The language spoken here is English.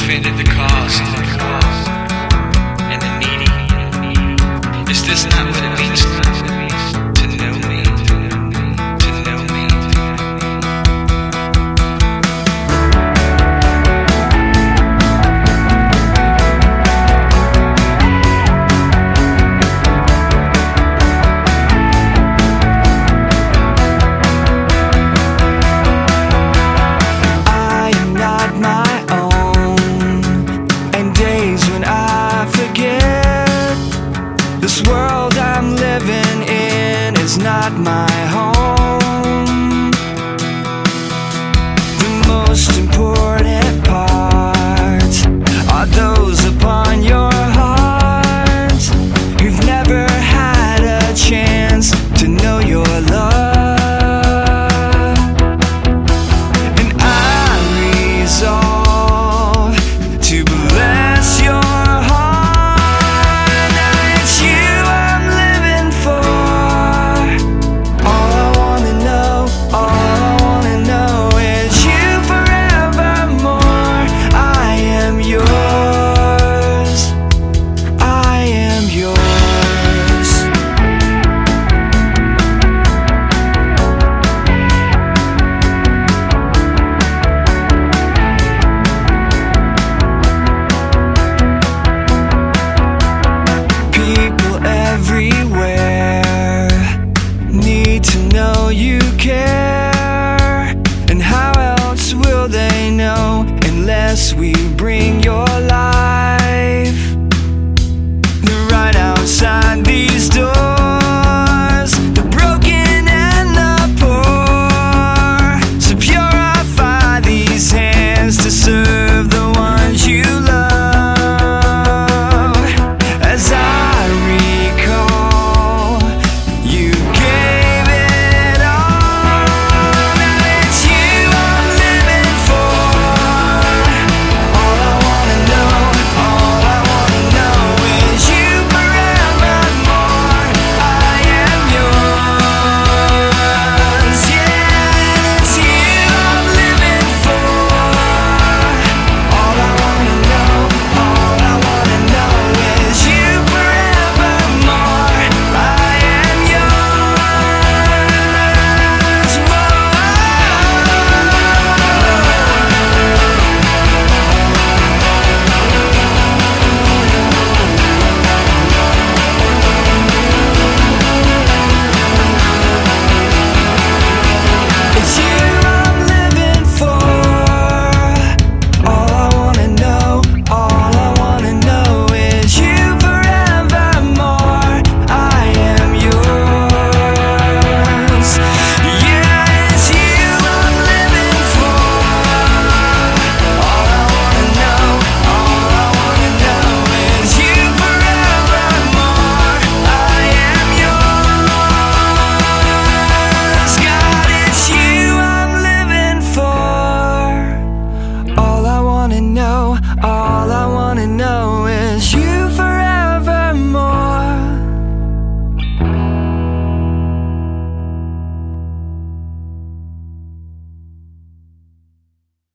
defended the cause of the poor and the needy. Is this not what it means to know me? To know me? I am not my own, and days when I forget this world I'm living in is not my home. The most important parts are those upon your heart who've never had a chance to know your love. And I resolve to bless your heart. Now it's you I'm living for. All I wanna know is you forevermore. I am yours. I am yours. People everywhere need to know you care. And how else will they know unless we bring your